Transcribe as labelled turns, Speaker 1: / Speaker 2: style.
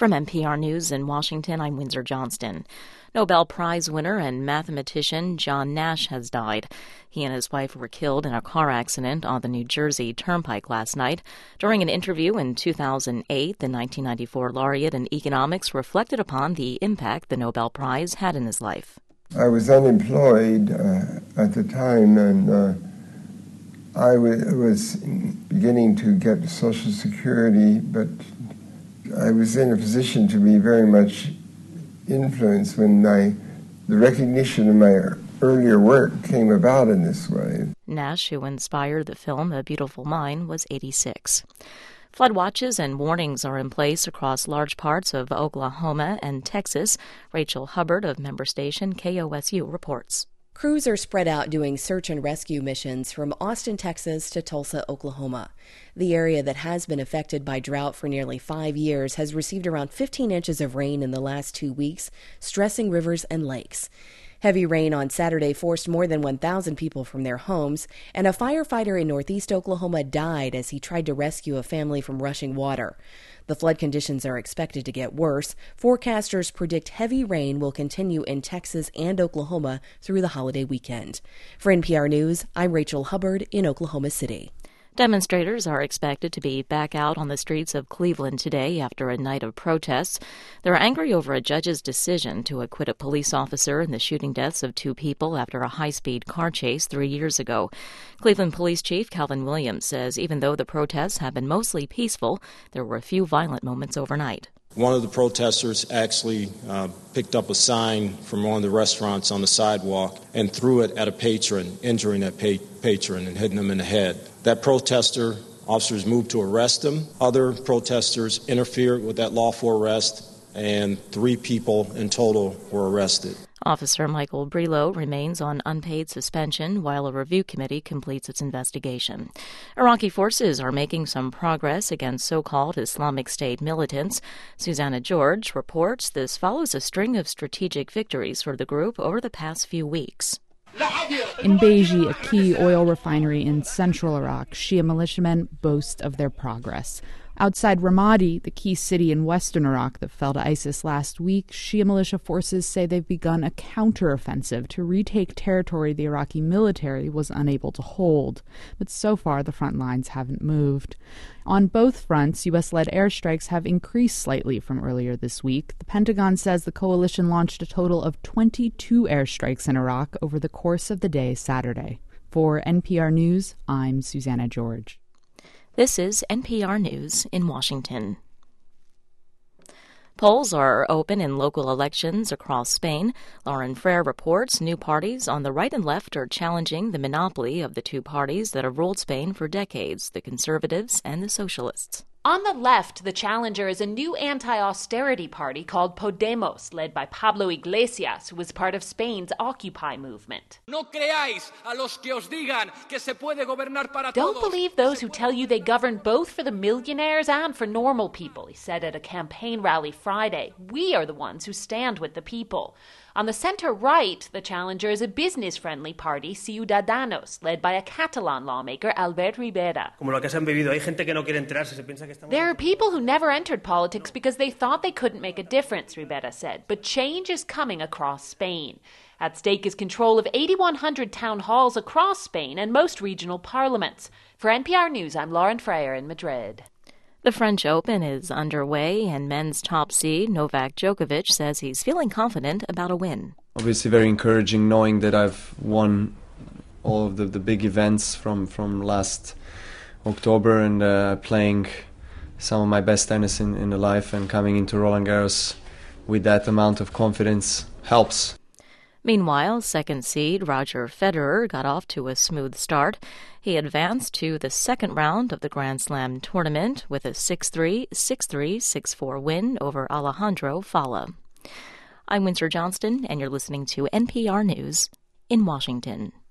Speaker 1: From NPR News in Washington, I'm Windsor Johnston. Nobel Prize winner and mathematician John Nash has died. He and his wife were killed in a car accident on the New Jersey Turnpike last night. During an interview in 2008, the 1994 laureate in economics reflected upon the impact the Nobel Prize had in his life.
Speaker 2: I was unemployed at the time, and I was beginning to get Social Security, but I was in a position to be very much influenced when the recognition of my earlier work came about in this way.
Speaker 1: Nash, who inspired the film A Beautiful Mind, was 86. Flood watches and warnings are in place across large parts of Oklahoma and Texas. Rachel Hubbard of member station KOSU reports.
Speaker 3: Crews are spread out doing search and rescue missions from Austin, Texas to Tulsa, Oklahoma. The area that has been affected by drought for nearly 5 years has received around 15 inches of rain in the last 2 weeks, stressing rivers and lakes. Heavy rain on Saturday forced more than 1,000 people from their homes, and a firefighter in northeast Oklahoma died as he tried to rescue a family from rushing water. The flood conditions are expected to get worse. Forecasters predict heavy rain will continue in Texas and Oklahoma through the holiday weekend. For NPR News, I'm Rachel Hubbard in Oklahoma City.
Speaker 1: Demonstrators are expected to be back out on the streets of Cleveland today after a night of protests. They're angry over a judge's decision to acquit a police officer in the shooting deaths of 2 people after a high-speed car chase 3 years ago. Cleveland Police Chief Calvin Williams says even though the protests have been mostly peaceful, there were a few violent moments overnight.
Speaker 4: One of the protesters actually picked up a sign from one of the restaurants on the sidewalk and threw it at a patron, injuring that patron and hitting him in the head. That protester, officers moved to arrest him. Other protesters interfered with that lawful arrest, and 3 people in total were arrested.
Speaker 1: Officer Michael Brelo remains on unpaid suspension while a review committee completes its investigation. Iraqi forces are making some progress against so-called Islamic State militants. Susanna George reports this follows a string of strategic victories for the group over the past few weeks.
Speaker 5: In Beji, a key oil refinery in central Iraq, Shia militiamen boast of their progress. Outside Ramadi, the key city in western Iraq that fell to ISIS last week, Shia militia forces say they've begun a counteroffensive to retake territory the Iraqi military was unable to hold. But so far, the front lines haven't moved. On both fronts, U.S.-led airstrikes have increased slightly from earlier this week. The Pentagon says the coalition launched a total of 22 airstrikes in Iraq over the course of the day Saturday. For NPR News, I'm Susanna George.
Speaker 1: This is NPR News in Washington. Polls are open in local elections across Spain. Lauren Frere reports new parties on the right and left are challenging the monopoly of the 2 parties that have ruled Spain for decades, the Conservatives and the Socialists.
Speaker 6: On the left, the challenger is a new anti-austerity party called Podemos, led by Pablo Iglesias, who was part of Spain's Occupy movement. Don't believe those who tell you they govern both for the millionaires and for normal people, he said at a campaign rally Friday. We are the ones who stand with the people. On the center-right, the challenger is a business-friendly party, Ciudadanos, led by a Catalan lawmaker, Albert Rivera. There are people who never entered politics because they thought they couldn't make a difference, Rivera said. But change is coming across Spain. At stake is control of 8,100 town halls across Spain and most regional parliaments. For NPR News, I'm Lauren Frere in Madrid.
Speaker 1: The French Open is underway, and men's top seed Novak Djokovic says he's feeling confident about a win.
Speaker 7: Obviously very encouraging knowing that I've won all of the big events from last October and playing some of my best tennis in the life, and coming into Roland Garros with that amount of confidence helps.
Speaker 1: Meanwhile, second seed Roger Federer got off to a smooth start. He advanced to the second round of the Grand Slam tournament with a 6-3, 6-3, 6-4 win over Alejandro Falla. I'm Windsor Johnston, and you're listening to NPR News in Washington.